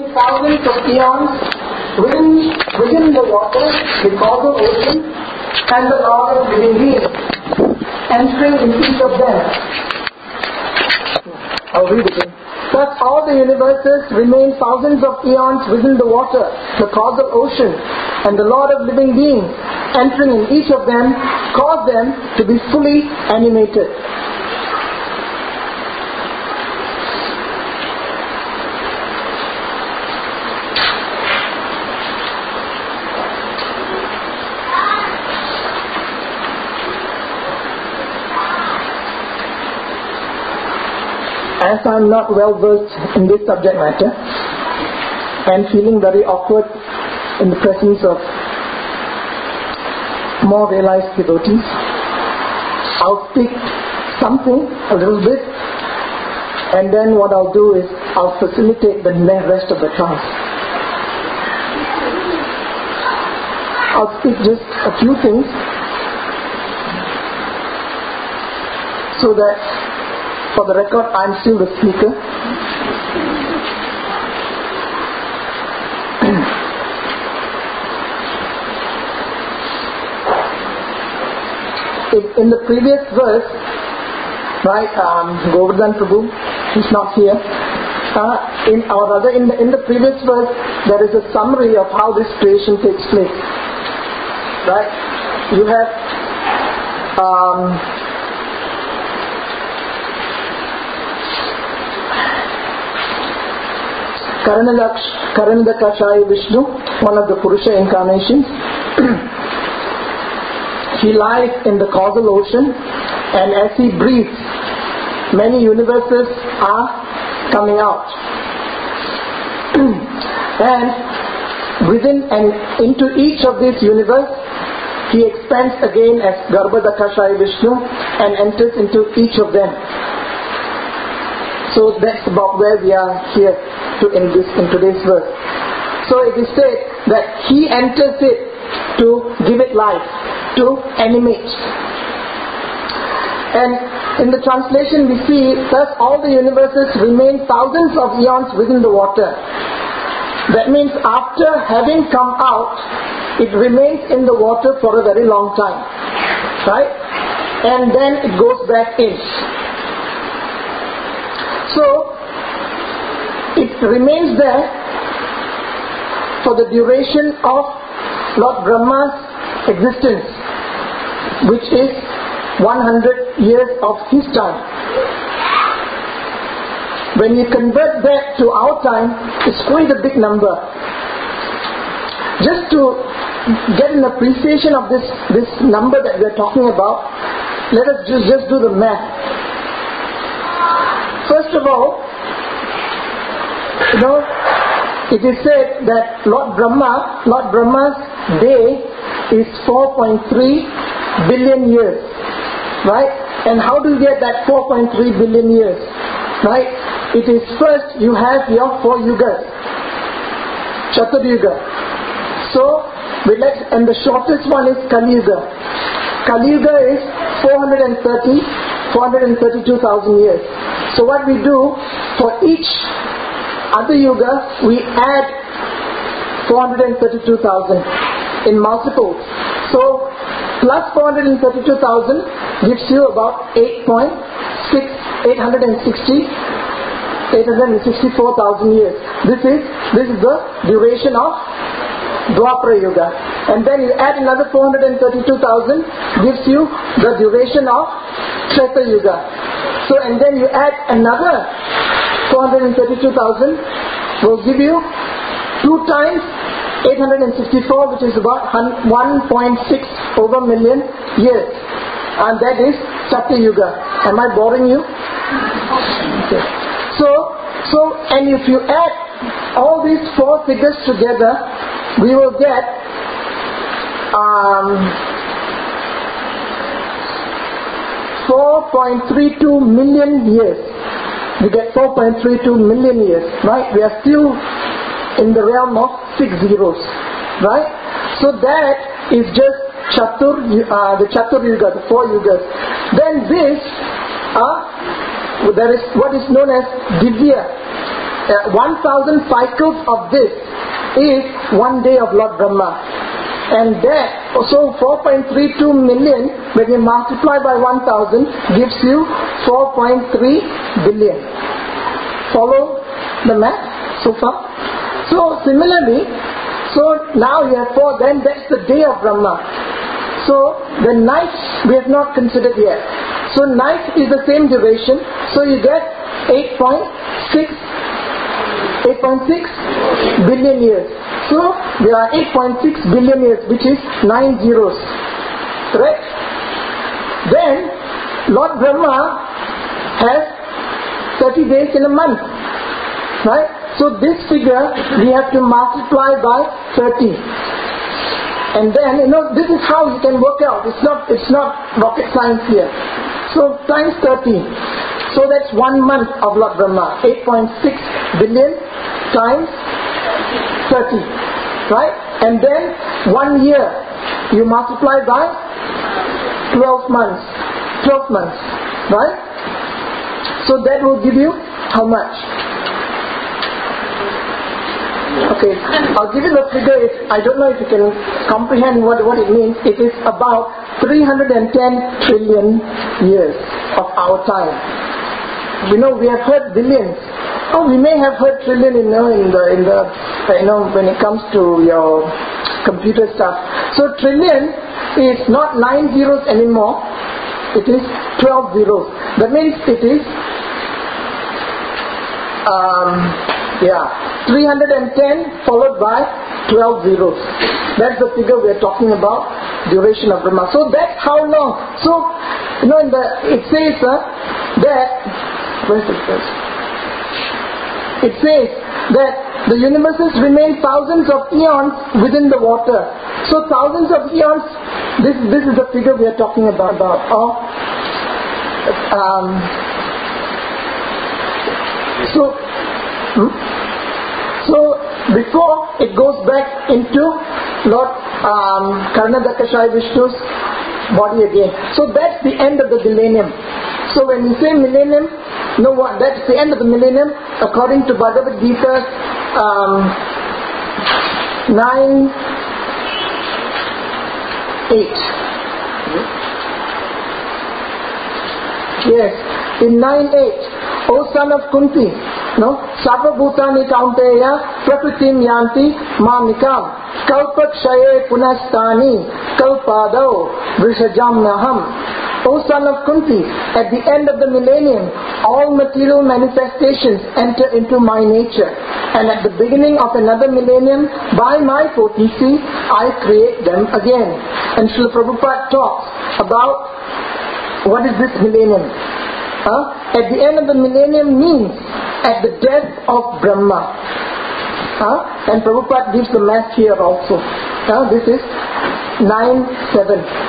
remain thousands of eons within the water, the causal ocean, and the Lord of living beings, entering in each of them. I'll read it again. Thus all the universes remain thousands of eons within the water, the causal ocean, and the Lord of living beings, entering in each of them, cause them to be fully animated. As I am not well versed in this subject matter and feeling very awkward in the presence of more realized devotees, I'll speak something, a little bit, and then what I'll do is I'll facilitate the rest of the class. I'll speak just a few things so that for the record, I'm still the speaker. In the previous verse, right, Govardhan Prabhu, he's not here. In the previous verse, there is a summary of how this creation takes place. Right? You have Karanidakashaya Vishnu, one of the Purusha incarnations. He lies in the causal ocean, and as he breathes, many universes are coming out. And within and into each of these universes, he expands again as Garbhadakashaya Vishnu and enters into each of them. So that's about where we are here in today's verse. So it is said that he enters it to give it life, to animate. And in the translation we see, thus all the universes remain thousands of eons within the water. That means after having come out, it remains in the water for a very long time. Right? And then it goes back in. So it remains there for the duration of Lord Brahma's existence, which is 100 years of his time. When you convert that to our time, it's quite a big number. Just to get an appreciation of this number that we're talking about, let us just do the math. First of all, it is said that Lord Brahma's day is 4.3 billion years, right? And how do you get that 4.3 billion years, right? It is first you have your 4 yugas, Chatur Yuga. So, and the shortest one is Kali Yuga. Kali Yuga is 432,000 years. So what we do, for each other yuga, we add 432,000 in multiples. So plus 432,000 gives you about 864,000 years. This is the duration of Dwapara Yuga. And then you add another 432,000, gives you the duration of Treta Yuga. So, and then you add another 432,000, will give you 2 times 864, which is about 1.6 over million years. And that is Satya Yuga. Am I boring you? Okay. So, and if you add all these 4 figures together, we will get 4.32 million years. We get 4.32 million years, right? We are still in the realm of 6 zeros, right? So that is just the Chatur Yuga, the 4 yugas. Then this, there is what is known as Divya. 1,000 cycles of this is 1 day of Lord Brahma. And that, so 4.32 million, when you multiply by 1,000, gives you 4.3 billion. Follow the math so far? So similarly, so now you have 4, then that's the day of Brahma. So the night we have not considered yet. So night is the same duration, so you get 8.6 billion years. So there are 8.6 billion years, which is 9 zeros. Correct? Then Lord Brahma has 30 days in a month. Right? So this figure we have to multiply by 30. And then, this is how you can work out. It's not rocket science here. So times 30. So that's 1 month of Lord Brahma. 8.6 billion times 30. Right? And then 1 year you multiply by 12 months. 12 months. Right? So that will give you how much? Okay, I'll give you the figure. I don't know if you can comprehend what it means. It is about 310 trillion years of our time. We have heard billions. Oh, we may have heard trillion, in the when it comes to your computer stuff. So trillion is not 9 zeros anymore. It is 12 zeros. That means it is 310 followed by 12 zeros. That's the figure we are talking about, duration of Brahma. So that's how long. So, it says that, where's the verse? It says that the universes remain thousands of eons within the water. So thousands of eons, this is the figure we are talking about. So before it goes back into Lord Karnadakashai Vishnu's body again. So that's the end of the millennium. So when we say millennium, that's the end of the millennium according to Bhagavad Gita 9:8. Yes, in 9:8, O son of Kunti, Sarva Bhutani Kaunteya Prakritim Yanti Mamikam Kalpakshaye Punastani Kalpado Vrishajam Naham. O son of Kunti, at the end of the millennium, all material manifestations enter into my nature. And at the beginning of another millennium, by my potency, I create them again. And Srila Prabhupada talks about what is this millennium. At the end of the millennium means at the death of Brahma. And Prabhupada gives the math here also. This is 9:7.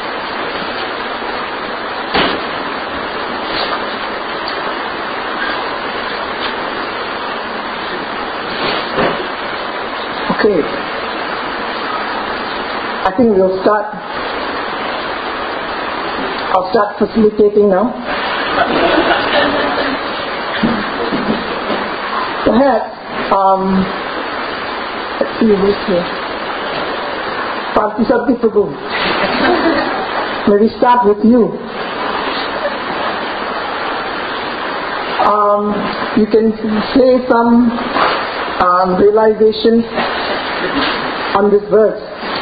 Okay, I think we'll start. I'll start facilitating now. Perhaps, let's see who's here. Partisati Prabhu. Maybe start with you. You can say some realizations on this verse.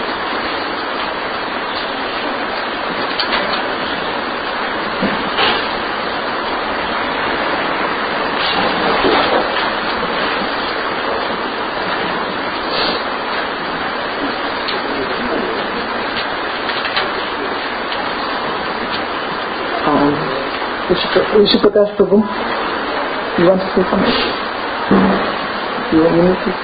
Vishwapatash Prabhu, you want to say something? You need to.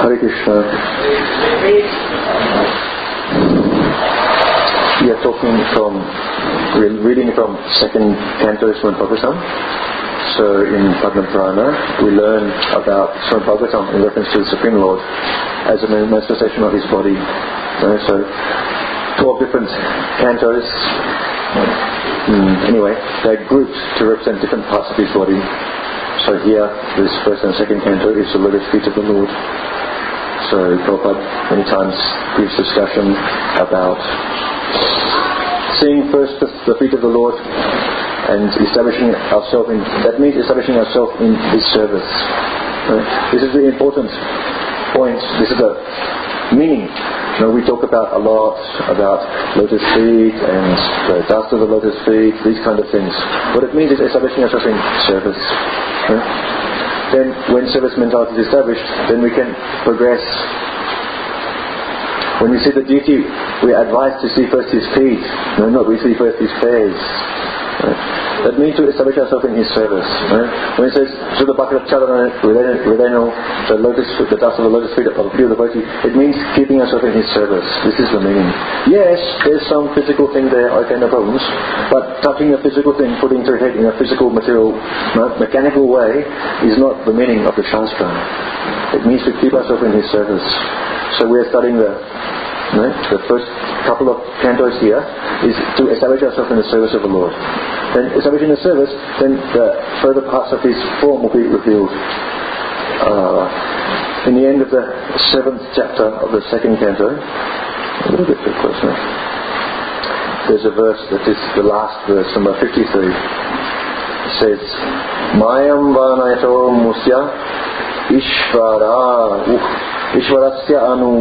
Hare Krishna. We are we're reading from second canto Srimad Bhagavatam. So in Padma Purana, we learn about Srimad Bhagavatam in reference to the Supreme Lord as a manifestation of his body. So 12 different cantos. Anyway, they're grouped to represent different parts of his body. So here, this first and second canto is the lotus feet of the Lord. So Prabhupada many times gives discussion about seeing first the feet of the Lord and establishing ourselves in His service. Right? This is the important point. This is the meaning. We talk about a lot about lotus feet and the dust of the lotus feet, these kind of things. What it means is establishing ourselves in service. Right? Then when service mentality is established, then we can progress. When we see the deity, we are advised to see first his feet. We see first his face. Right? That means to establish ourselves in his service. Right? When it says, the bucket of Chadana, the dust of the lotus feet of the pure devotee, it means keeping ourselves in his service. This is the meaning. Yes, there's some physical thing there, okay, no problems, but touching a physical thing, putting into your head in a physical, material, mechanical way is not the meaning of the Shastra. It means to keep ourselves in his service. So we are studying the first couple of cantos here is to establish ourselves in the service of the Lord. Then establishing the service, then the further parts of his form will be revealed. In the end of the 7th chapter of the second canto, a little bit closer, there's a verse that is the last verse, number 53. It says, Mayam vanayato musya ishvarasya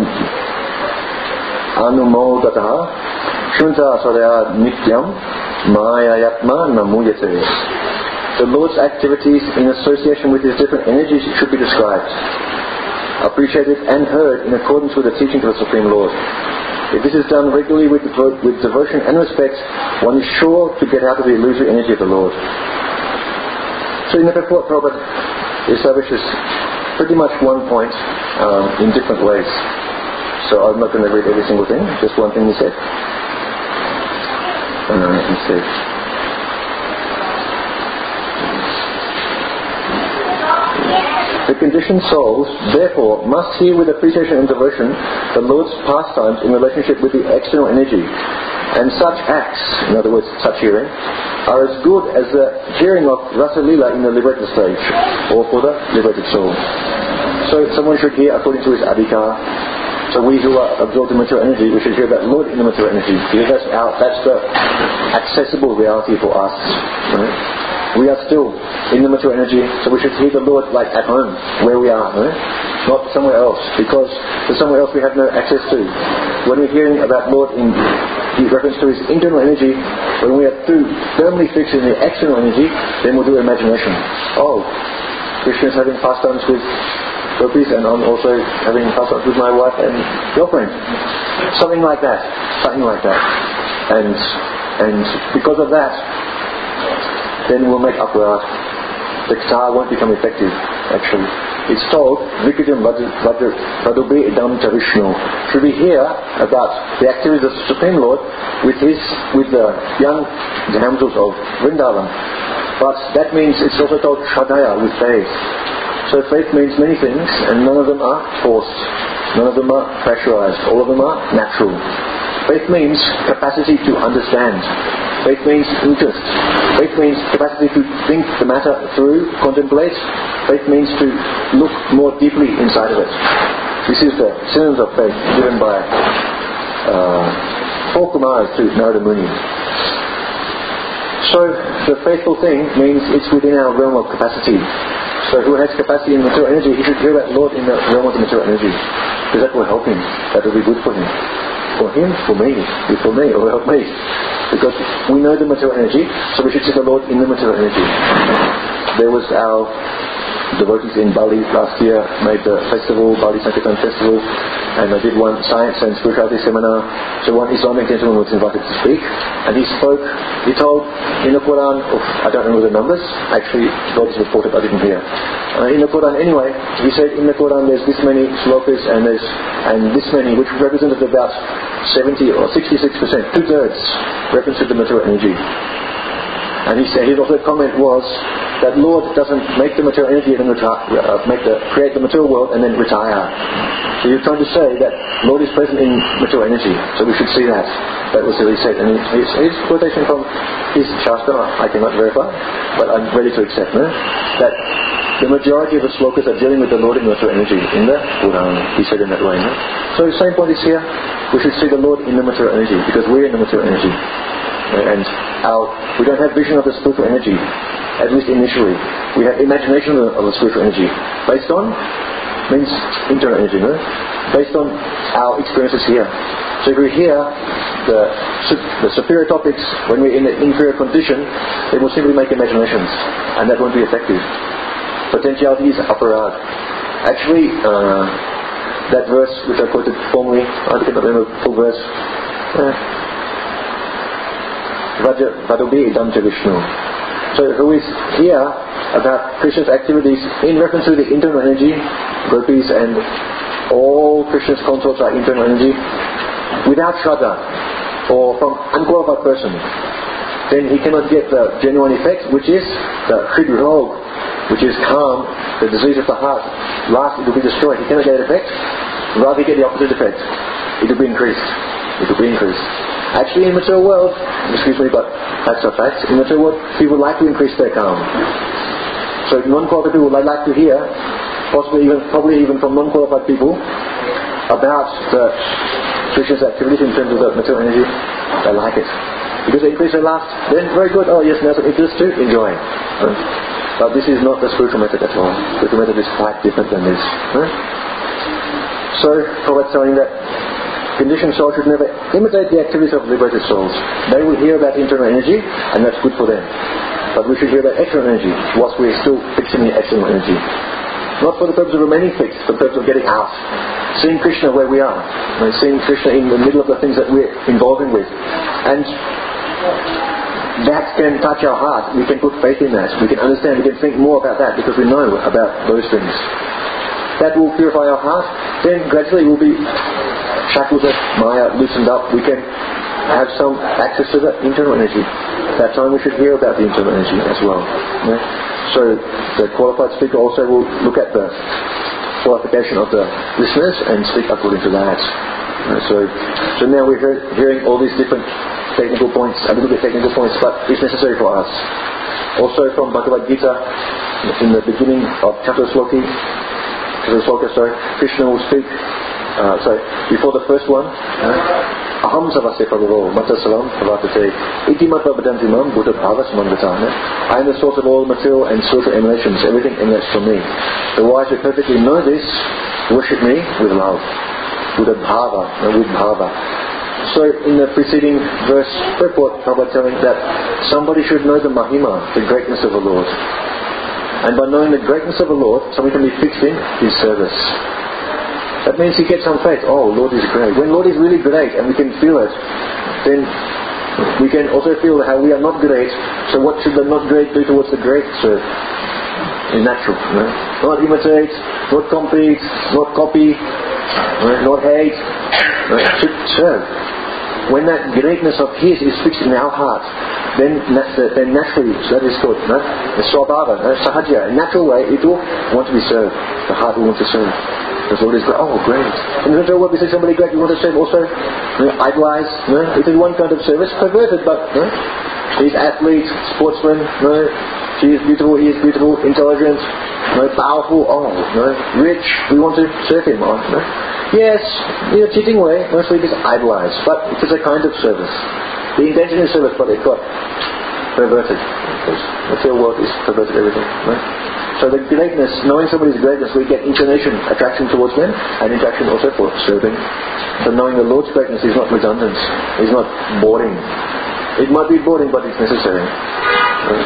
anumodataha shunta sadaya nityam mayayatma namuyate. The Lord's activities in association with his different energies should be described, appreciated and heard in accordance with the teaching of the Supreme Lord. If this is done regularly with devotion and respect, one is sure to get out of the illusory energy of the Lord. So in the purport, Prabhupada establishes pretty much one point in different ways. So I'm not going to read every single thing, just one thing he said. He said, the conditioned souls, therefore, must hear with appreciation and devotion the Lord's pastimes in relationship with the external energy. And such acts, in other words, such hearing, are as good as the hearing of Rasa Lila in the liberated stage, or for the liberated soul. So someone should hear according to his adhikar. So we who are absorbed in material energy, we should hear that Lord in the material energy. Because that's the accessible reality for us. Right? We are still in the material energy, so we should hear the Lord like at home, where we are, right? Not somewhere else, because there's somewhere else we have no access to. When we're hearing about Lord in reference to his internal energy, when we are too firmly fixed in the external energy, then we'll do imagination. Oh, Krishna is having pastimes with gopis, and I'm also having pastimes with my wife and girlfriend. Something like that. And because of that, then we'll make aparat. The guitar won't become effective, actually. It's told, Vikidam Vadubi Idam Vishnu. Should we hear about the activities of the Supreme Lord with the young damsels of Vrindavan? But that means it's also called Shradaya, with faith. So faith means many things, and none of them are forced. None of them are pressurized. All of them are natural. Faith means capacity to understand. Faith means interest. Faith means capacity to think the matter through, contemplate. Faith means to look more deeply inside of it. This is the synonyms of faith given by 4 Kumaras to Narada Muni. So the faithful thing means it's within our realm of capacity. So who has capacity in material energy, he should hear that Lord in the realm of the material energy. Because that will help him. That will be good for him. For him, for me. If for me, it will help me. Because we know the material energy, so we should see the Lord in the material energy. There was our devotees in Bali last year made the festival, Bali Sankirtan Festival, and I did one science and spirituality seminar. So one Islamic gentleman was invited to speak, and he told in the Quran, I don't remember the numbers, actually God is reported, I didn't hear. In the Quran anyway, he said in the Quran there's this many slokas and this many, which represented about 70 or 66%, 2/3 reference to the material energy. And he said his also comment was that Lord doesn't make the material energy and then create the material world and then retire. So you're trying to say that Lord is present in material energy. So we should see that. That was what he said. And his quotation from his Shastra, I cannot verify, but I'm ready to accept that the majority of the slokas are dealing with the Lord in material energy in the Quran. He said in that way. So the same point is here. We should see the Lord in the material energy because we're in the material energy. And we don't have vision of the spiritual energy, at least initially. We have imagination of the spiritual energy based on means internal energy, based on our experiences here. So if we hear the superior topics when we're in the inferior condition, they will simply make imaginations, and that won't be effective. Potentiality is aparad. Actually, that verse which I quoted formerly, I cannot remember the full verse. Vadobi Idam Vishnu. So who is here about Krishna's activities in reference to the internal energy, gopis and all Krishna's consorts are internal energy, without Shraddha or from unqualified person, then he cannot get the genuine effect, which is the Hridrog, which is calm, the disease of the heart. Last, it will be destroyed. He cannot get effect. Rather, he get the opposite effect. It will be increased. Actually, in the material world, excuse me, but facts are facts. In the material world, people like to increase their calm. So non-qualified people would like to hear, probably even from non-qualified people, about the Krishna's activities in terms of the material energy. They like it. Because they increase their lust, then very good. Oh yes, now some interest too, enjoy. But this is not the spiritual method at all. The spiritual method is quite different than this. So, Prabhupada's telling that conditioned souls should never imitate the activities of liberated souls. They will hear about internal energy, and that's good for them. But we should hear about external energy, whilst we're still fixing the external energy. Not for the purpose of remaining fixed, for the purpose of getting out. Seeing Krishna where we are. Seeing Krishna in the middle of the things that we're involving with. And that can touch our heart. We can put faith in that. We can understand, we can think more about that because we know about those things. That will purify our heart. Then gradually we'll be shackles of Maya loosened up. We can have some access to the internal energy. At that time we should hear about the internal energy as well. So the qualified speaker also will look at the qualification of the listeners and speak according to that. So now we're hearing all these different technical points, a little bit technical points, but it's necessary for us. Also from Bhagavad Gita, in the beginning of Chaturshloka, Krishna will speak. Before the first one, Aham savasya prabhavo matasalam pravartate iti mata vadanti mam buddha bhavas mangatana. I am the source of all material and social emanations. Everything emanates from me. The wise who perfectly know this worship me with love. Buddha bhava, with bhava. So in the preceding verse, purport, Prabhupada telling that somebody should know the mahima, the greatness of the Lord. And by knowing the greatness of the Lord, somebody can be fixed in His service. That means he gets some faith. Oh, Lord is great. When Lord is really great and we can feel it, then we can also feel how we are not great. So what should the not great do towards the great? Serve. It's natural. Not imitate, not compete, not copy, not hate. Should serve. When that greatness of His is fixed in our heart, then naturally, that is called the swabhava, sahaja. In a natural way, it will want to be served. The heart will want to serve. Because Lord is great. Oh, great. In the material world, we see somebody great, you want to serve also. Idolize. It is one kind of service, perverted, but he's athlete, sportsman. She is beautiful, he is beautiful, intelligent, powerful. Oh, rich. We want to serve him. Yes, in a cheating way, mostly it is idolized, but it is a kind of service. The intention is service, but it got perverted. Because the material world is perverted everything. So the greatness, knowing somebody's greatness, we get inclination, attraction towards them, and attraction also for serving. So knowing the Lord's greatness is not redundant, is not boring. It might be boring, but it's necessary.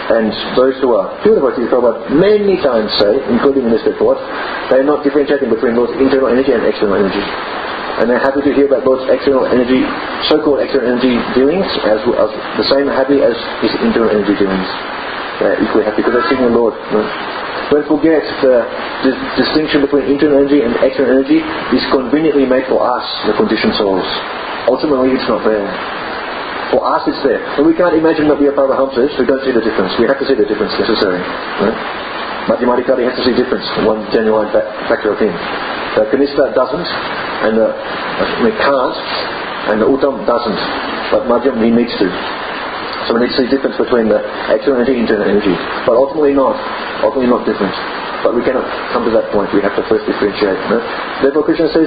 and those who are pure devotees of Prabhupada many times say, including in this report, they are not differentiating between Lord's internal energy and external energy. And they're happy to hear about Lord's external energy, so-called external energy dealings, as the same happy as his internal energy dealings. They're equally happy because they're seeing the Lord. Don't forget the distinction between internal energy and external energy is conveniently made for us, the conditioned souls. Ultimately, it's not there. For us, it's there. And we can't imagine that we are Paramahamsas who don't see the difference. We have to see the difference necessary. Right? Madhyamadikari has to see difference, one genuine factor of him. The Kanista doesn't, and the can't, and the Uttam doesn't. But Madhyam, he needs to. So we need to see difference between the external energy and internal energy. But ultimately not different. But we cannot come to that point. We have to first differentiate. No? Therefore Krishna says,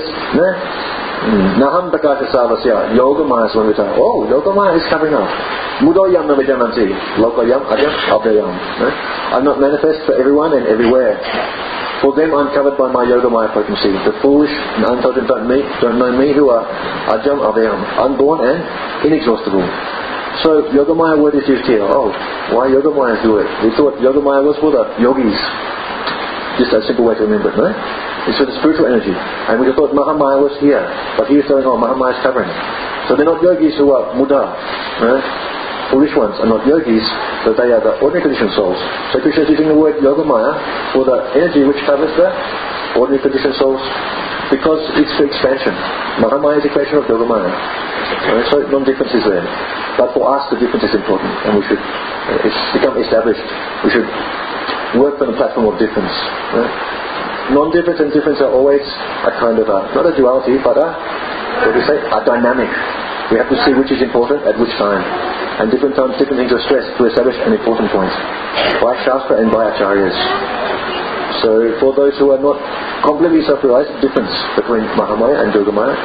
Naham prakasha savasya yogamaya svamita. Oh, yogamaya is covering up. Mudoyam navijananti. Lokayam ajam abhyayam. I'm not manifest for everyone and everywhere. For them I'm covered by my yogamaya potency. The foolish and unintelligent don't know me who are ajam abhyayam, unborn and inexhaustible. So yogamaya word is used here. Oh, why yogamaya do it? We thought yogamaya was for the yogis. Just a simple way to remember it, no? It's for the spiritual energy. And we thought Mahamaya was here. But he is saying, oh, Mahamaya is covering. So they're not yogis who are muda. Right? Foolish ones are not yogis, but they are the ordinary conditioned souls. So Krishna is using the word yogamaya for the energy which covers the ordinary conditioned souls because it's for expansion. Mahamaya is a creation of yogamaya. Right? So non-difference is there. But for us the difference is important and we should, it's become established. We should work on a platform of difference. Right? Non-difference and difference are always a kind of not a duality, but a dynamic. We have to see which is important at which time. And different times, different things are stressed to establish an important point. By Shastra and by Acharyas. So for those who are not completely self-realized, the difference between Mahamaya and Yogamaya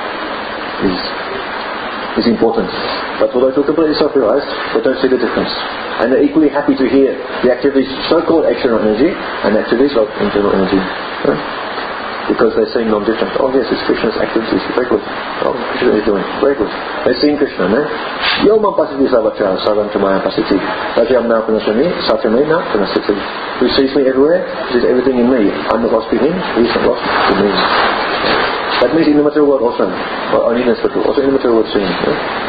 is important. But for those who are completely self-realized, they don't see the difference. And they're equally happy to hear the activities, so-called external energy, and activities of internal energy. Right? Because they're seeing non-different. Oh yes, it's Krishna's activities. Very good. Oh, Krishna is doing. Very good. They're seeing Krishna, no? Yomam pasiti savacha, savantamaya pasiti. Rajam na panasami, satyame na panasiti. Who sees me everywhere, sees everything in me. I'm not lost in him, he's not lost in me. That means in the material world also. Or only in the spiritual, also in the material world seeing. Right?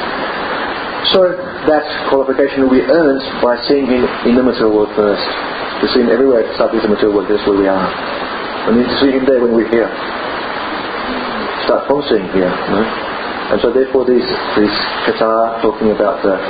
So that qualification will be earned by seeing him in the material world first. We see him everywhere except in the material world, that's where we are. We need to see him there when we're here. Start from seeing here. No? And so therefore these katha talking about the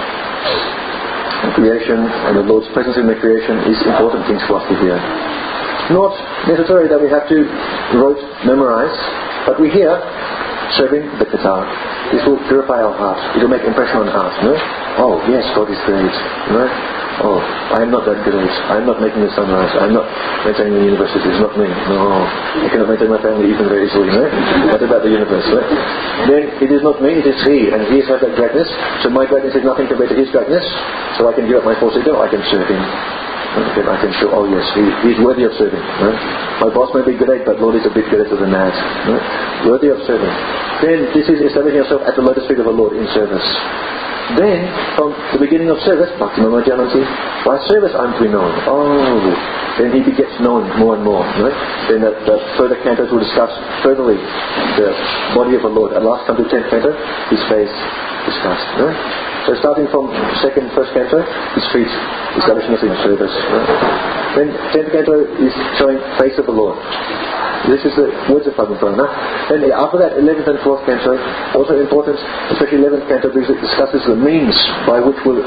creation and the Lord's presence in the creation is important things for us to hear. Not necessarily that we have to memorize, but we hear serving the katha. This will purify our heart. It will make impression on our heart. No? Oh, yes, God is great. No? Oh, I am not that great. I am not making the sunrise. I am not maintaining the universe. It is not me. No. I cannot maintain my family even very easily. No? What about the universe? No? Then it is not me, it is He. And He has that greatness. So my greatness is nothing compared to His greatness. So I can give up my false ego. I can serve Him. Then I can show, oh yes, he is worthy of serving. Right? My boss may be great, but Lord is a bit greater than that. Right? Worthy of serving. Then this is establishing yourself at the lotus feet of the Lord in service. Then, from the beginning of service, Bhakti-Mama Jananti, by service I'm to be known. Oh, then he gets known more and more. Right? Then the further cantos will discuss furtherly the body of the Lord. At last come to 10th canto, his face discussed. Right? So starting from first canto, his feet, establishing us in service. Right? Then 10th canto is showing face of the Lord. This is the words of Padma. Then after that, 11th and 12th canto, also important, especially 11th canto, because it discusses the means by which we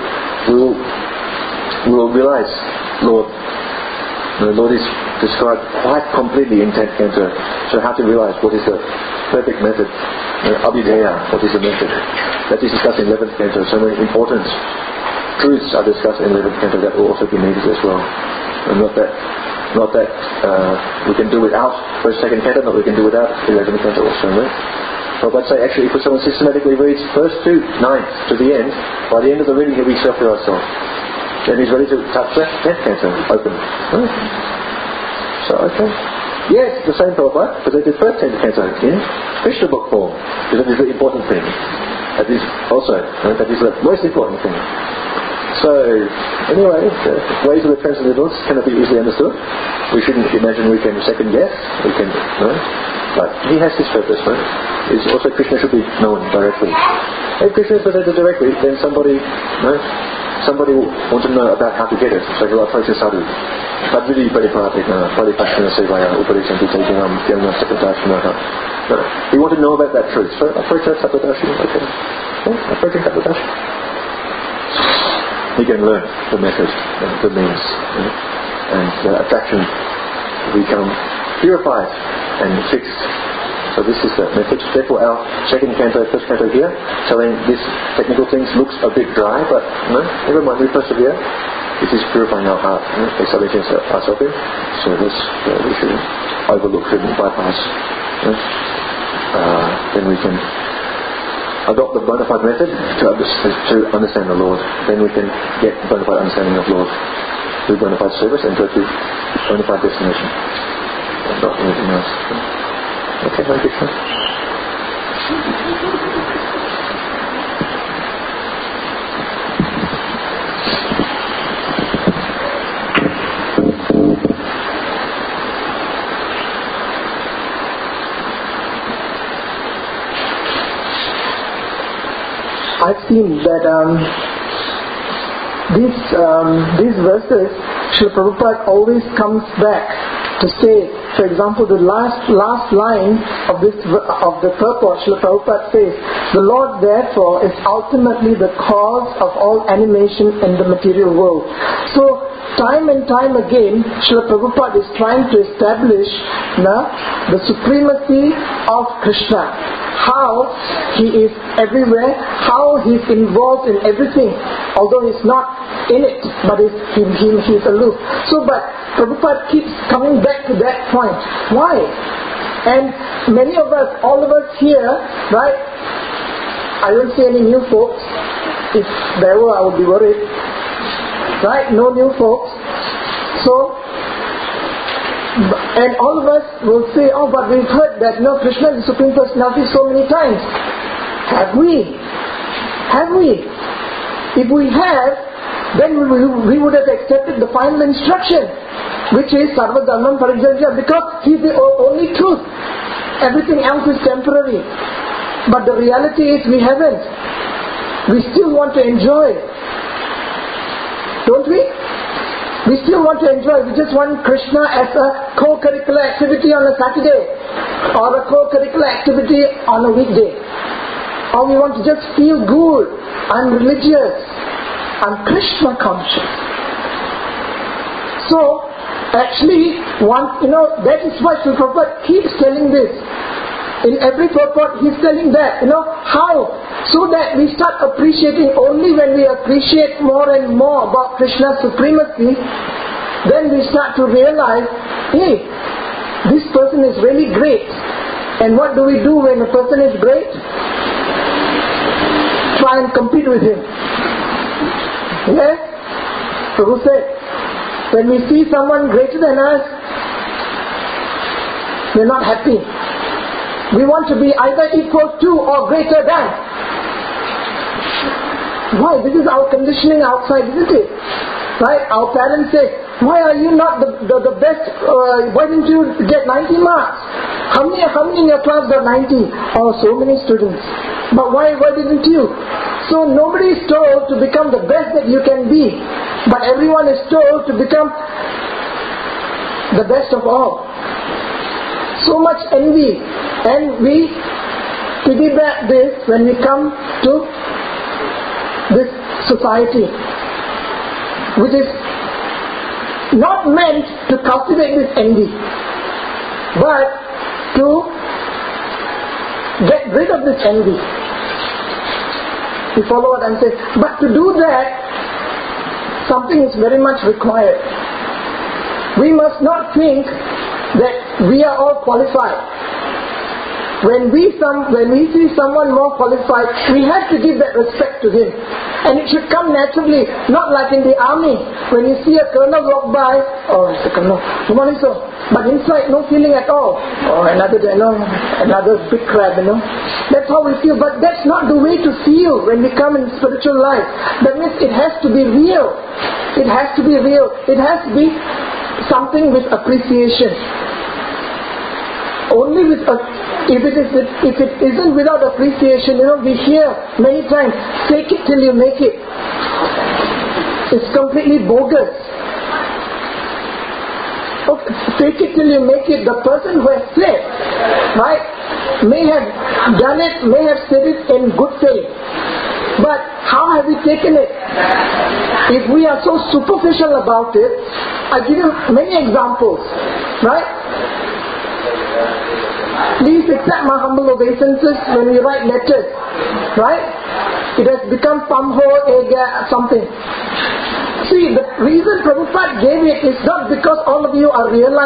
will realize Lord. The Lord is described quite completely in 10th canto. So how to realize what is the perfect method. Abhideya, what is the method. That is discussed in 11th canto. So many important truths are discussed in 11th canto that will also be needed as well. And not that we can do without first, second canto, not we can do without 11th canto also. Right? Well, let's say actually if someone systematically reads first to 9th to the end, by the end of the reading he'll be self-realized self. Then he's ready to touch the 10th canto open. Right? So, okay. Yes, the same Prabhupada, but they did first 10th canto in Krishna book form, because that is the important thing. That is also, that is the most important thing. So, anyway, the ways of the Transcendentalists cannot be easily understood. We shouldn't imagine we can second guess. We can, no? But he has his purpose, no? Is also Krishna should be known directly. If Krishna is presented directly, then somebody will want to know about how to get it. So he'll approach a sadhu. Padvidi Paripatikna, Paripashna Sevaya, Upadeshanti Tajinam, Gyana Sapatashinaha. We want to know about that truth. So approach a Sapatashi, okay. Yeah, approach a Sapatashi. He can learn the method, the means, and the attraction become purified and fixed. So this is the method. Therefore our second canto, first canto here, telling this technical things looks a bit dry, but never mind, we persevere. This is purifying our heart, establishing ourselves in service. We shouldn't overlook, shouldn't bypass. Then we can adopt the bona fide method to understand the Lord. Then we can get bona fide understanding of Lord through bona fide service and go to bona fide destination. Not anything else. Okay, Hare Krishna. I've seen that these verses, Srila Prabhupada always comes back to say, for example, the last line of the purport, Srila Prabhupada says, the Lord therefore is ultimately the cause of all animation in the material world. So, time and time again, Srila Prabhupada is trying to establish the supremacy of Krishna. How he is everywhere, how he is involved in everything, although he's not in it, but he's aloof. So, but Prabhupada keeps coming back to that point. Why? And many of us, all of us here, right? I don't see any new folks. If there were, I would be worried. Right? No new folks. So, and all of us will say, oh, but we've heard that Krishna is the Supreme Personality so many times. Have we? Have we? If we have, then we would have accepted the final instruction, which is Sarva Dharmam Parijajya, because He is the only truth. Everything else is temporary. But the reality is we haven't. We still want to enjoy. Don't we? We still want to enjoy. We just want Krishna as a co-curricular activity on a Saturday, or a co-curricular activity on a weekday. Or we want to just feel good. I'm religious. I'm Krishna conscious. So, actually, that is why Srila Prabhupada keeps telling this. In every purport, he's telling that. How? So that we start appreciating only when we appreciate more and more about Krishna's supremacy, then we start to realize, hey, this person is really great. And what do we do when a person is great? Try and compete with him. Yes? Prabhu said, when we see someone greater than us, we're not happy. We want to be either equal to or greater than. Why? This is our conditioning outside, isn't it? Right? Our parents say, why are you not the best? Why didn't you get 90 marks? How many in your class got 90? Oh, so many students. But why didn't you? So nobody is told to become the best that you can be. But everyone is told to become the best of all. So much envy. And we piggyback this when we come to this society, which is not meant to cultivate this envy, but to get rid of this envy. You follow what I'm saying? But to do that, something is very much required. We must not think that we are all qualified. When we see someone more qualified, we have to give that respect to him. And it should come naturally, not like in the army. When you see a colonel walk by, oh, it's a colonel, good morning sir. But inside, no feeling at all. Oh, another big crab, That's that's how we feel. But that's not the way to feel when we come in spiritual life. That means it has to be real. It has to be real. It has to be something with appreciation. Only with if it isn't without appreciation, we hear many times, fake it till you make it. It's completely bogus. Okay, fake it till you make it. The person who has said, right, may have done it, may have said it in good faith. But how have we taken it? If we are so superficial about it, I give you many examples, right? Please accept my humble obeisances when we write letters, right? It has become Pamho Ega something. See, the reason Prabhupada gave it is not because all of you are realizing